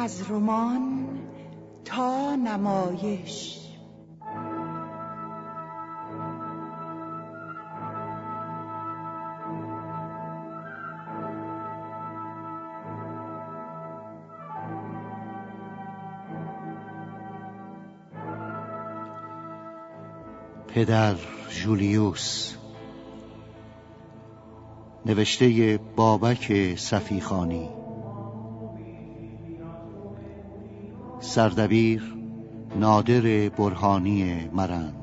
از رمان تا نمایش. پدر جولیوس، نوشته بابک صفیخانی، سردبیر نادر برهانی مرند.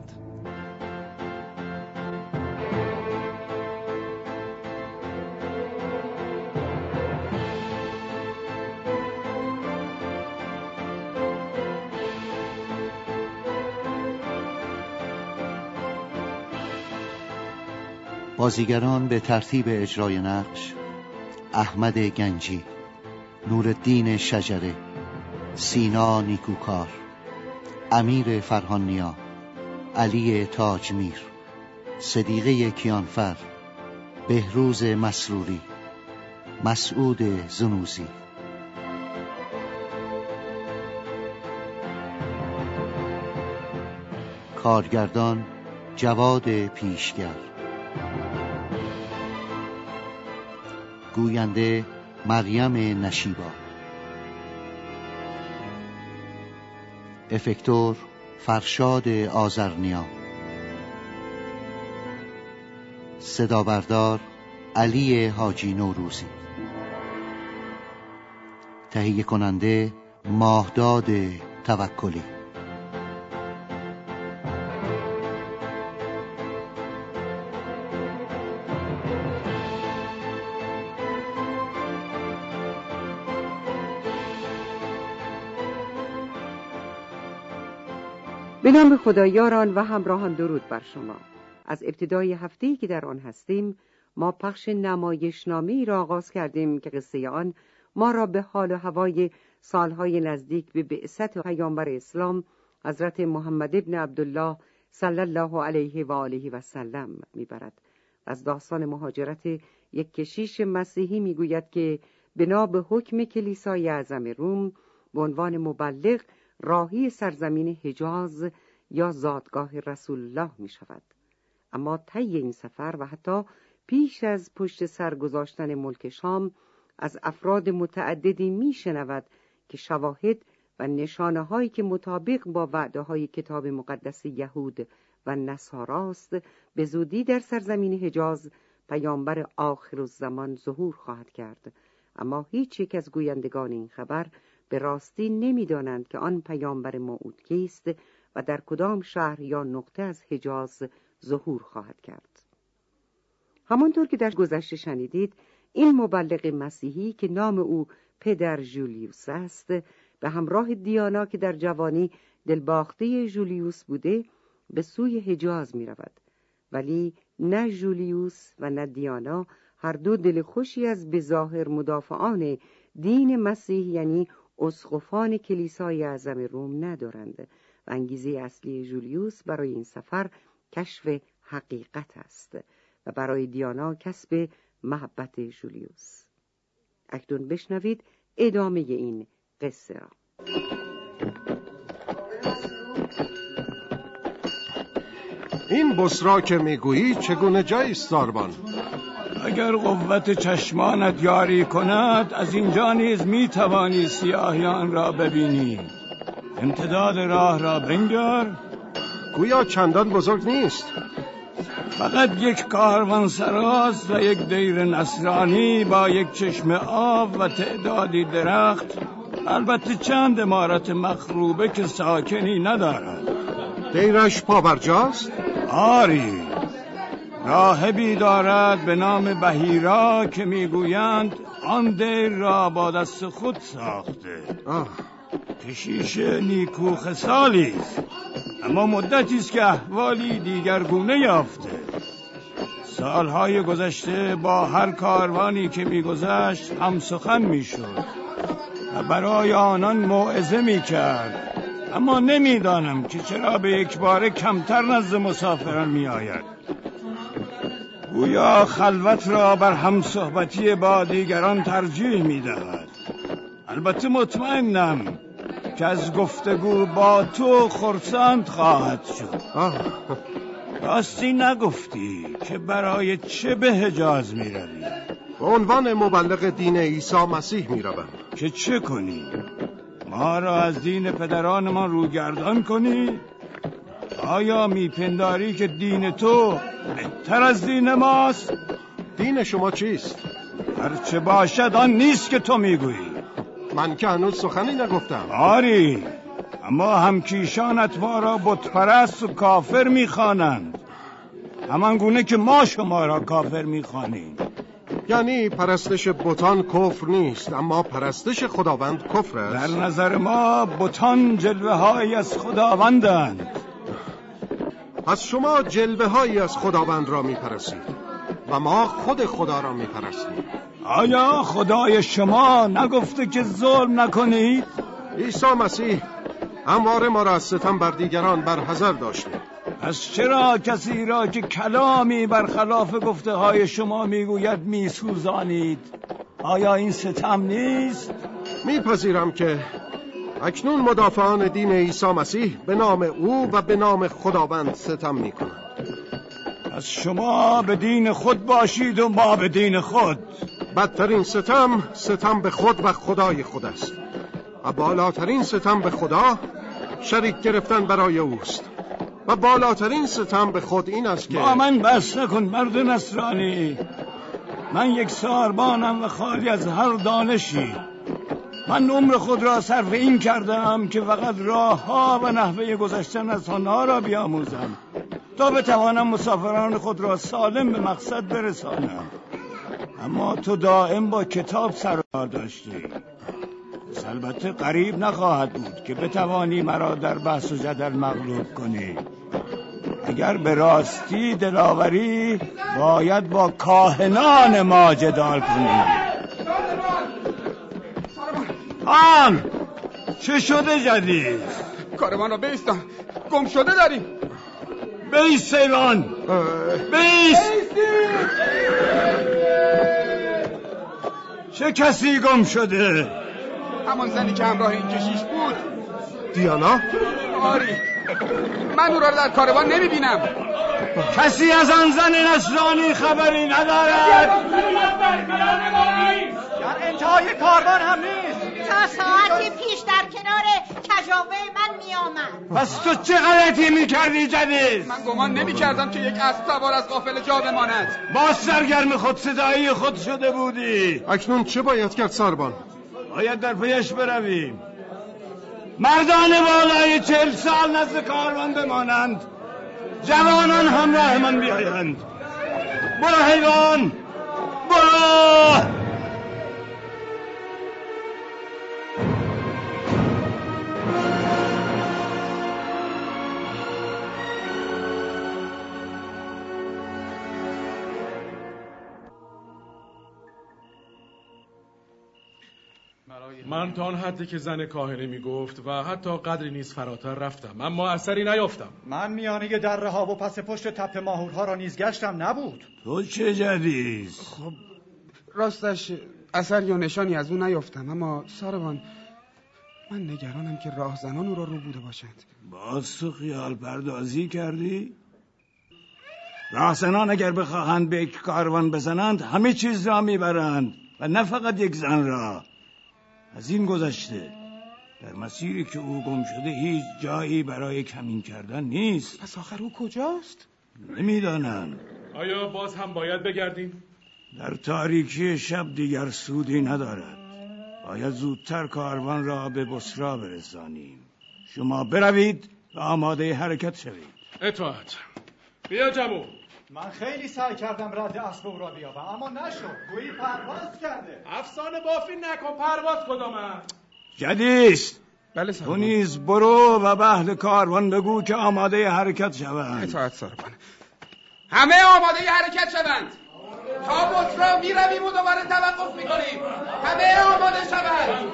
بازیگران به ترتیب اجرای نقش: احمد گنجی، نورالدین شجره، سینا نیکوکار، امیر فرهانیا، علی تاجمیر، صدیقه کیانفر، بهروز مسروری، مسعود زنوزی. کارگردان جواد پیشگر. گوینده مریم نشیبا. افکتور فرشاد آذرنیا. صدابردار علی حاجی نوروزی. تهیه کننده ماهداد توکلی. به نام خدا. یاران و همراهان، درود بر شما. از ابتدای هفته‌ای که در آن هستیم، ما پخش نمایشنامه‌ای را آغاز کردیم که قصه آن ما را به حال و هوای سالهای نزدیک به بعثت پیامبر اسلام حضرت محمد ابن عبدالله صلی الله علیه و آله و سلم میبرد. از داستان مهاجرت یک کشیش مسیحی میگوید که بنا به حکم کلیسای اعظم روم به عنوان مبلغ راهی سرزمین حجاز یا زادگاه رسول الله می شود. اما طی این سفر و حتی پیش از پشت سر گذاشتن ملک شام از افراد متعددی می شنود که شواهد و نشانه هایی که مطابق با وعده های کتاب مقدس یهود و نصاراست به زودی در سرزمین حجاز پیامبر آخرالزمان ظهور خواهد کرد. اما هیچ یک از گویندگان این خبر به راستی نمی‌دانند که آن پیامبر موعود کیست و در کدام شهر یا نقطه از حجاز ظهور خواهد کرد. همانطور که در گذشته شنیدید، این مبلغ مسیحی که نام او پدر جولیوس است، به همراه دیانا که در جوانی دلباخته جولیوس بوده به سوی حجاز می رود. ولی نه جولیوس و نه دیانا هر دو دل خوشی از بظاهر مدافعان دین مسیح یعنی اسقفان کلیسای اعظم روم ندارند و انگیزه اصلی جولیوس برای این سفر کشف حقیقت است و برای دیانا کسب محبت جولیوس. اکنون بشنوید ادامه این قصه را. این بسرا که میگویی چگونه جایی است زاربان؟ اگر قوت چشمانت یاری کند از اینجا نیز میتوانی سیاهیان را ببینی. امتداد راه را بنگر. گویا چندان بزرگ نیست. فقط یک کاروانسراست و یک دیر نصرانی با یک چشم آب و تعدادی درخت، البته چند عمارت مخروبه که ساکنی ندارد. دیرش پابرجاست؟ آری، راهبی دارد به نام بهیرا که میگویند آن دیر را با دست خود ساخته. کشیش نیکو خصالی است، اما مدتی است که احوالی دیگرگونه یافته. سالهای گذشته با هر کاروانی که میگذشت هم سخن میشد و برای آنان موعظه میکرد، اما نمیدانم که چرا به یک باره کمتر نزد مسافران میآید. گویا خلوت را بر هم صحبتی با دیگران ترجیح میدهد. البته مطمئنم که از گفتگو با تو خرسند خواهد شد. راستی نگفتی که برای چه به حجاز می روی؟ به عنوان مبلغ دین عیسی مسیح می روم. که چه کنی؟ ما را از دین پدرانمان روگردان کنی؟ آیا میپنداری که دین تو بهتر از دین ماست؟ دین شما چیست؟ هرچه باشد آن نیست که تو میگویی. من که هنوز سخنی نگفتم. آری، اما همکیشانت ما را بتپرست و کافر میخوانند، همان گونه که ما شما را کافر میخوانیم. یعنی پرستش بتان کفر نیست، اما پرستش خداوند کفر است. در نظر ما بتان جلوه هایی از خداوندند. پس شما جلوه هایی از خداوند را میپرستید و ما خود خدا را میپرستیم. آیا خدای شما نگفته که ظلم نکنید؟ عیسی مسیح همواره ما را از ستم بر دیگران برحذر داشته. پس چرا کسی را که کلامی برخلاف گفته های شما میگوید میسوزانید؟ آیا این ستم نیست؟ میپذیرم که اکنون مدافعان دین عیسی مسیح به نام او و به نام خداوند ستم میکنند. پس شما به دین خود باشید و ما به دین خود. بدترین ستم ستم به خود و خدای خود است و بالاترین ستم به خدا شریک گرفتن برای اوست و بالاترین ستم به خود این است که با من بس نکن مرد نصرانی. من یک ساربانم و خالی از هر دانشی. من عمر خود را صرف این کردم که فقط راه ها و نحوه گذشتن از آنها را بیاموزم تا بتوانم مسافران خود را سالم به مقصد برسانم. اما تو دائم با کتاب سر و کار داشتی. البته غریب نخواهد بود که بتوانی مرا در بحث و جدل مغلوب کنی. اگر به راستی دلاوری باید با کاهنان ما جدال کنی. آن چه شده جدید؟ کاروان را بیستان، گم شده داریم. بیست سیلان، بیست. چه کسی گم شده؟ همان زنی که همراه این کشیش بود. دیانا؟ آری، من او را در کاروان نمیبینم. کسی از آن زن نصرانی خبری ندارد؟ در انتهای کاروان هم نیست. تا ساعتی پیش در کنار کجاوه من می آمد. پس تو چه غلطی میکردی جدید؟ من گمان نمیکردم که یک اسب سوار از قافله جا بماند. با سرگرم خود صدایی خود شده بودی. اکنون چه باید کرد ساربان؟ باید در پیش برویم. مردان بالای 40 سال نزد کاروان بمانند، جوانان همراه من بیایند. برو حیوان، برو. من تا آن حدی که زن کاهنه میگفت و حتی قدری نیز فراتر رفتم، اما اثری نیافتم. من میانه دره ها و پس پشت تپه ماهورها را نیز گشتم، نبود. تو چه جدید؟ خب راستش اثر یا نشانی از اون نیافتم، اما ساروان من نگرانم که راهزنان او را رو بوده باشند. باز تو خیال پردازی کردی؟ راهزنان اگر بخواهند به یک کاروان بزنند همه چیز را میبرند و نه فقط یک زن را. از این گذشته در مسیری که او گم شده هیچ جایی برای کمین کردن نیست. پس آخر او کجاست؟ نمیدانم. آیا باز هم باید بگردیم؟ در تاریکی شب دیگر سودی ندارد. باید زودتر کاروان را به بصرا برسانیم. شما بروید و آماده حرکت شوید. اطاعت. بیا جمو. من خیلی سعی کردم رد اسب او را بیابم، اما نشد. گویی پرواز کرده. افسانه بافی نکن. پرواز کدامه؟ جدیست. بله تو ساروان. نیز برو و به اهل کاروان بگو که آماده حرکت شوند. اطاعت ساروان. همه آماده حرکت شوند. تا بصرا میرویم و دوباره توقف میکنیم. همه آماده شوند.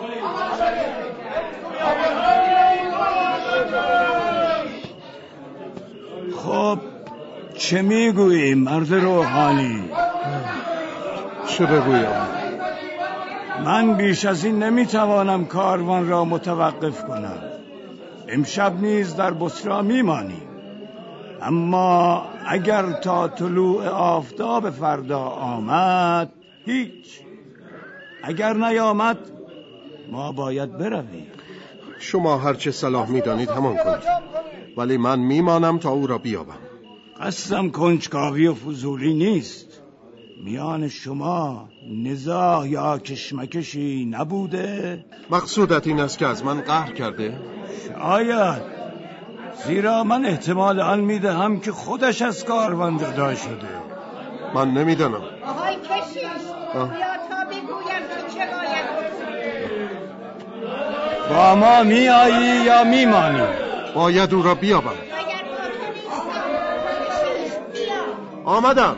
خب چه میگویی مرد روحانی؟ چه بگویم؟ من بیش از این نمیتوانم کاروان را متوقف کنم. امشب نیز در بسرا میمانیم، اما اگر تا طلوع آفتاب فردا آمد هیچ، اگر نیامد ما باید برویم. شما هرچه صلاح میدانید همان کنید، ولی من میمانم تا او را بیابم. قصدم کنجکاوی و فضولی نیست. میان شما نزاع یا کشمکشی نبوده؟ مقصودت این است که از من قهر کرده؟ شاید، زیرا من احتمال آن میدهم که خودش از کاروان جدا شده. من نمیدانم. آهای کشیش، بیا تا بگویم که چه باید بکنم. با ما میایی یا میمانی؟ باید او را بیابم. اگر با تو نیستم بیا. آمدم.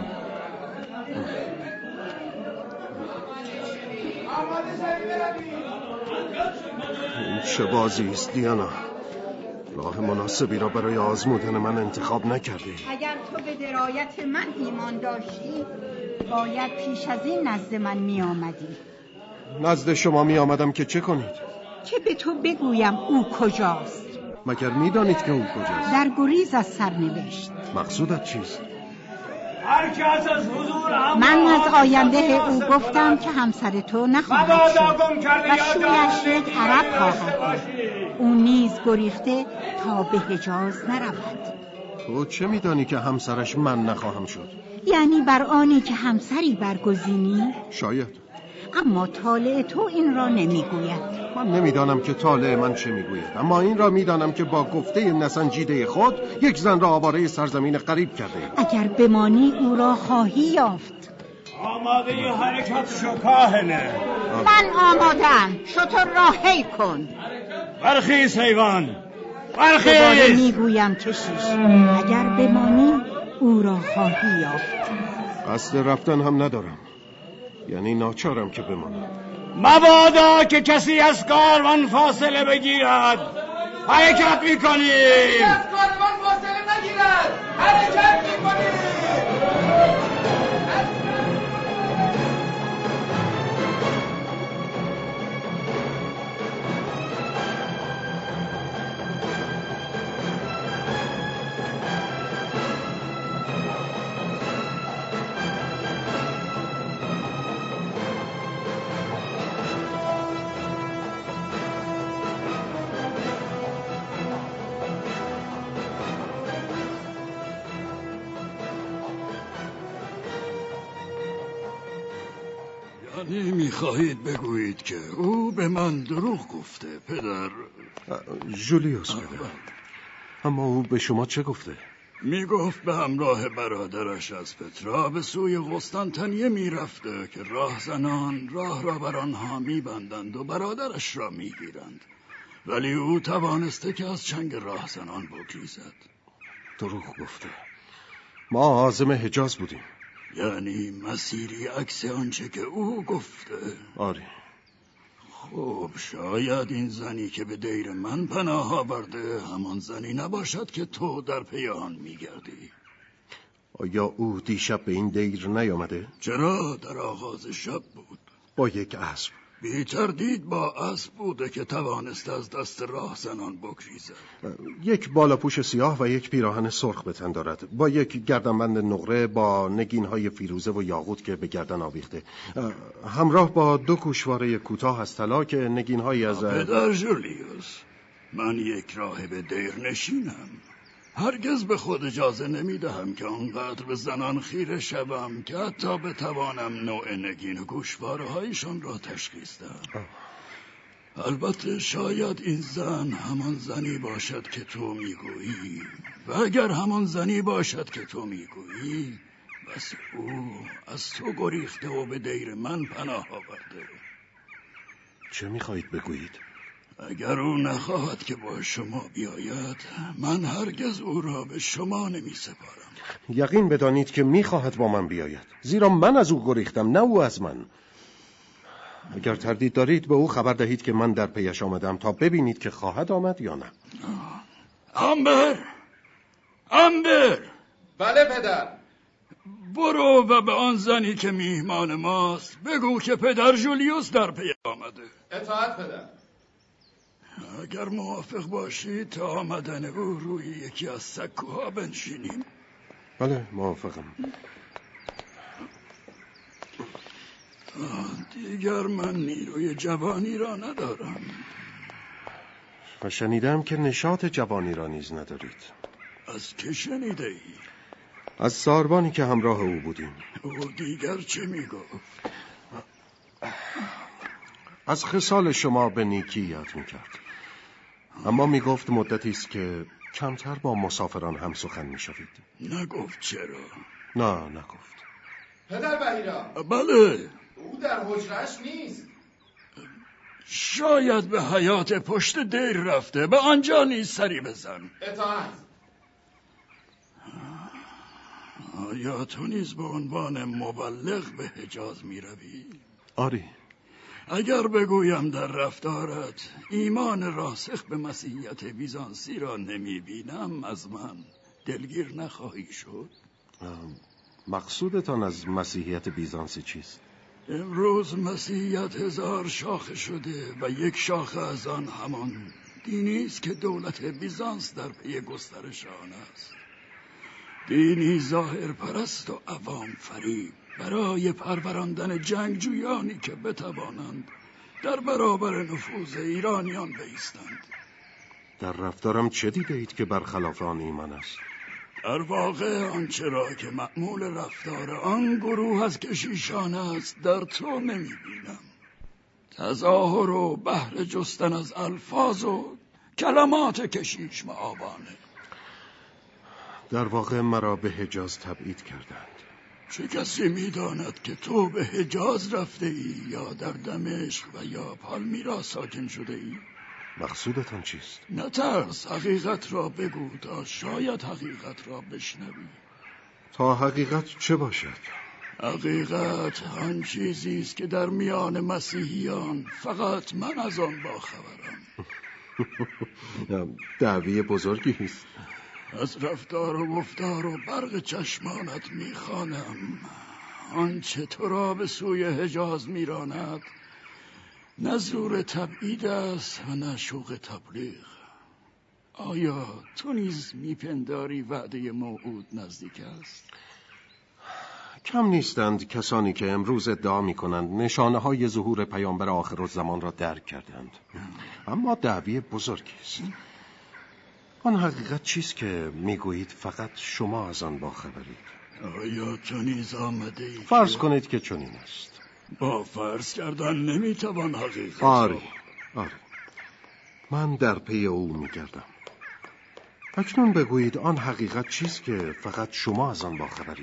این چه بازی است دیانا؟ راه مناسبی را برای آزمودن من انتخاب نکردی. اگر تو به درایت من ایمان داشتی باید پیش از این نزد من می آمدی. نزد شما می آمدم که چه کنید؟ که به تو بگویم او کجاست. مگر می دانید که او کجاست؟ در گریز از سرنوشت. مقصودت چیست؟ من از آینده او گفتم که همسر تو نخواهد شد و شویش یک عرب خواهد. او نیز گریخته تا به حجاز نرود. تو چه میدانی که همسرش من نخواهم شد؟ یعنی بر آنی که همسری برگزینی؟ شاید. اما طالع تو این را نمیگوید. من نمیدانم که طالع من چه میگوید، اما این را میدانم که با گفته نسنجیده خود یک زن را آواره سرزمین غریب کرده. اگر بمانی او را خواهی یافت. آماده ی حرکت شو کاهنه. من آمادم. شتر را حی کن. برخیز حیوان، برخیز. دوباره میگویم کشیش، اگر بمانی او را خواهی یافت. قصد رفتن هم ندارم، یعنی ناچارم که بمانم. مبادا که کسی از کاروان فاصله بگیرد. حرکت میکنیم. کسی از کاروان فاصله نگیرد. حرکت میکنیم. یعنی میخواهید بگویید که او به من دروغ گفته پدر؟ جولیوس پدر. اما او به شما چه گفته؟ میگفت به همراه برادرش از پترا به سوی قسطنطنیه میرفته که راهزنان راه را بر آنها میبندند و برادرش را میگیرند، ولی او توانسته که از چنگ راهزنان بگریزد. دروغ گفته. ما عازم حجاز بودیم. یعنی مسیری عکس آنچه که او گفته؟ آره. خب شاید این زنی که به دیر من پناه آورده همان زنی نباشد که تو در پی آن میگردی. آیا او دیشب به این دیر نیامده؟ چرا؟ در آغاز شب بود. با یک اسب. بی تردید با اسب بوده که توانست از دست راهزنان بگریزد. یک بالاپوش سیاه و یک پیراهن سرخ به تن دارد، با یک گردنبند نقره با نگین‌های فیروزه و یاقوت که به گردن آویخته، همراه با 2 گوشواره کوتاه از طلا که نگین‌هایی از پدر جولیوس، من یک راهب دیرنشینم. هرگز به خود اجازه نمیدهم که آنقدر به زنان خیره شوم که حتی بتوانم نوع نگین و گوشواره‌هایشان را تشخیص دهم. البته شاید این زن همان زنی باشد که تو میگویی، و اگر همان زنی باشد که تو میگویی، بس او از تو گریخته و به دیر من پناه آورده. چه میخواهید بگویید؟ اگر او نخواهد که با شما بیاید، من هرگز او را به شما نمی سپارم. یقین بدانید که میخواهد با من بیاید، زیرا من از او گریختم، نه او از من. اگر تردید دارید به او خبر دهید که من در پیش آمدم تا ببینید که خواهد آمد یا نه. امبر! بله پدر. برو و به آن زنی که میهمان ماست بگو که پدر جولیوس در پی آمده. اطاعت پدر. اگر موافق باشی تا آمدن او روی یکی از سکوها بنشینیم. بله موافقم. دیگر من نیروی جوانی را ندارم. و شنیدم که نشاط جوانی را نیز ندارید. از که شنیده ای؟ از ساربانی که همراه او بودیم. او دیگر چه میگفت؟ از خصال شما به نیکی یاد میکرد، اما میگفت مدتی است که کمتر با مسافران هم سخن میشوید. نگفت چرا؟ نه نگفت. پدر بهیرا. بله. او در حجره‌اش نیست. شاید به حیات پشت دیر رفته، به آنجا نیز سری بزن. اطاعت. آیا تو نیز به عنوان مبلغ به حجاز می روی؟ آری. اگر بگویم در رفتارت ایمان راسخ به مسیحیت بیزانسی را نمی بینم، از من دلگیر نخواهی شد؟ مقصودتان از مسیحیت بیزانسی چیست؟ امروز مسیحیت 1000 شاخه شده و یک شاخه از آن همان دینی است که دولت بیزانس در پی گسترش آن است. دینی ظاهر پرست و عوام فریب برای پروراندن جنگجویانی که بتوانند در برابر نفوذ ایرانیان بایستند. در رفتارم چه دیده اید که برخلاف آن ایمان است؟ در واقع آنچه را که معمول رفتار آن گروه از کشیشان است در تو نمی‌بینم. تظاهر و بهر جستن از الفاظ و کلمات کشیش معابانه. در واقع مرا به حجاز تبعید کردند. چه کسی می‌داند که تو به حجاز رفته ای یا در دمشق و یا پالمیرا ساکن شده ای؟ مقصودتان چیست؟ نترس، حقیقت را بگو تا شاید حقیقت را بشنوی. تا حقیقت چه باشد؟ حقیقت آن چیزی است که در میان مسیحیان فقط من از آن باخبرم. دعوی بزرگی است. از رفتار و گفتار و برق چشمانت میخوانم آنچه تو را به سوی حجاز میراند نه زور تبعید است و نه شوق تبلیغ. آیا تو نیز میپنداری وعده موعود نزدیک است؟ کم نیستند کسانی که امروز ادعا میکنند نشانه های ظهور پیامبر آخرالزمان را درک کردند، اما دعوی بزرگی است. آن حقیقت چیست که میگویید فقط شما از آن باخبرید؟ آیا تو نیز آمده ای؟ فرض کنید که چنین است. با فرض کردن نمیتوان حقیقت. آری من در پی او میگردم. اکنون بگویید آن حقیقت چیست که فقط شما از آن باخبرید؟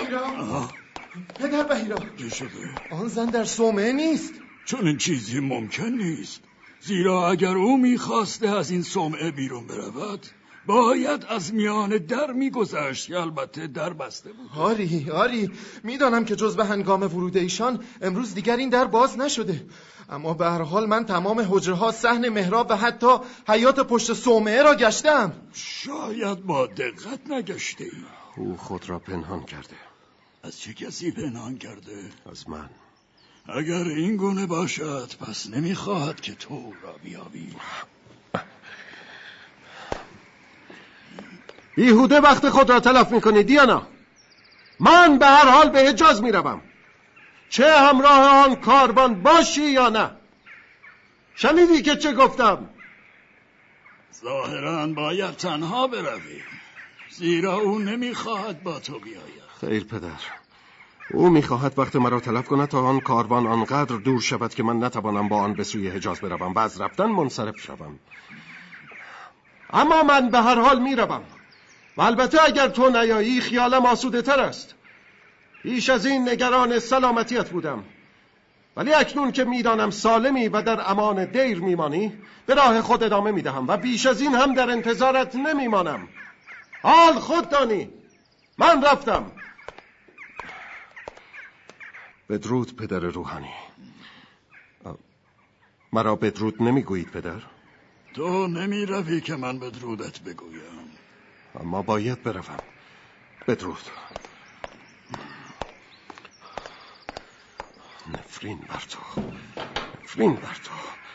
پدر بهیرا چه شده؟ آن زن در صومعه نیست. چون این چیزی ممکن نیست، زیرا اگر او میخواسته از این صومعه بیرون برود باید از میان در میگذشت که البته در بسته بود. آری میدانم که جز به هنگام ورود ایشان امروز دیگر این در باز نشده، اما به هر حال من تمام حجرها، صحن محراب و حتی حیات پشت صومعه را گشتم. شاید با دقت نگشته ای. او خود را پنهان کرده. از چه کسی پنهان کرده؟ از من. اگر این گونه باشد پس نمیخواهد که تو او را بیابی. بیهوده وقت خود را تلف میکنی دیانا. من به هر حال به حجاز میروم، چه همراه آن کاروان باشی یا نه. شنیدی که چه گفتم؟ ظاهراً باید تنها بروی، زیرا او نمیخواهد با تو بیاید. خیر پدر، او میخواهد وقت مرا تلف کند تا آن کاروان آنقدر دور شود که من نتوانم با آن به سوی حجاز بروم و از رفتن منصرف شوم. اما من به هر حال میروم و البته اگر تو نیایی خیالم آسوده تر است. پیش از این نگران سلامتیت بودم، ولی اکنون که میدانم سالمی و در امان دیر میمانی به راه خود ادامه میدهم و بیش از این هم در انتظارت نمیمانم. حال خود دانی، من رفتم. بدرود پدر روحانی. مرا بدرود نمیگویید پدر؟ تو نمی روی که من بدرودت بگویم. اما باید بروم. بدرود. نفرین بر تو، نفرین بر تو.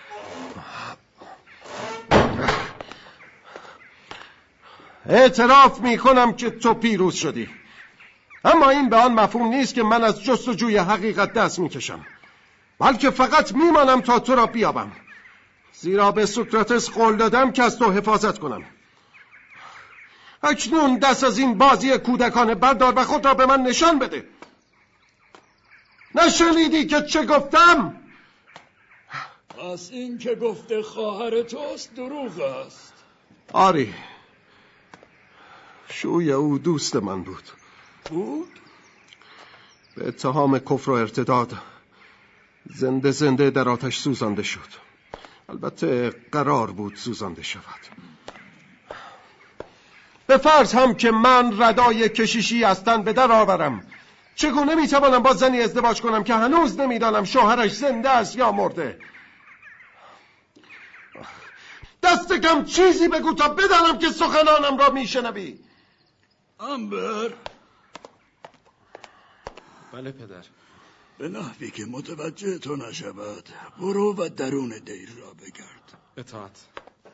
اعتراف میکنم که تو پیروز شدی، اما این به آن مفهوم نیست که من از جستجوی حقیقت دست میکشم، بلکه فقط میمانم تا تو را بیابم، زیرا به سوکراتس قول دادم که از تو حفاظت کنم. اکنون دست از این بازی کودکانه بردار و خود را به من نشان بده. نشنیدی که چه گفتم؟ پس این که گفته خواهر توست دروغ است. آری، شوی او دوست من بود. به اتهام کفر و ارتداد زنده زنده در آتش سوزانده شد. البته قرار بود سوزانده شود. به فرض هم که من ردای کشیشی از تن به در آورم، چگونه میتوانم با زنی ازدواج کنم که هنوز نمیدانم شوهرش زنده است یا مرده؟ دست کم چیزی بگو تا بدانم که سخنانم را میشنوی. امبر. بله پدر. به نحوی که متوجه تو نشود برو و درون دیر را بگرد. اطاعت.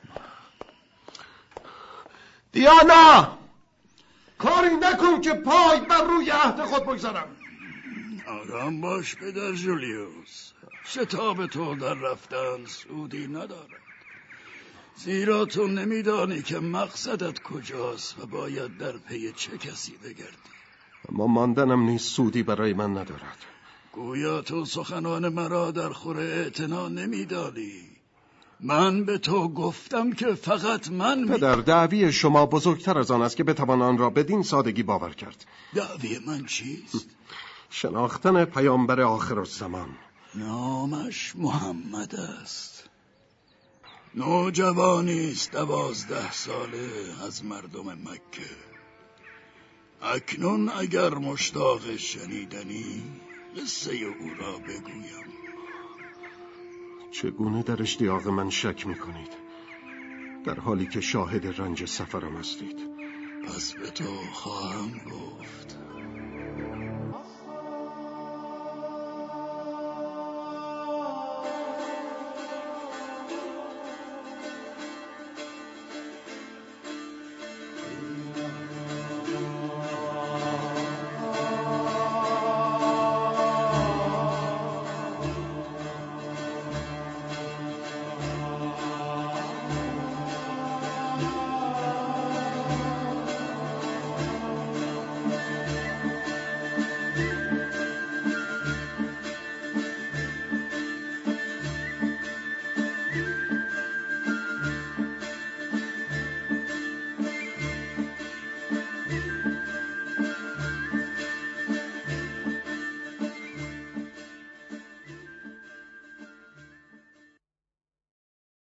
دیانا، کاری نکن که پای بر روی عهد خود بگذارم. آرام باش پدر جولیوس، شتاب تو در رفتن سودی ندارد، زیرا تو نمیدانی که مقصدت کجاست و باید در پی چه کسی بگردی. اما ماندنم نیز سودی برای من ندارد. گویا تو سخنان مرا در خور اعتنا نمیدانی. من به تو گفتم که فقط من پدر، دعوی شما بزرگتر از آن است که بتوان آن را بدین سادگی باور کرد. دعوی من چیست؟ شناختن پیامبر آخرالزمان. نامش محمد است. نوجوانی است 12 ساله از مردم مکه. اکنون اگر مشتاق شنیدنی قصه او را بگویم. چگونه در اشتیاق من شک میکنید در حالی که شاهد رنج سفرم هستید؟ پس به تو خواهم گفت.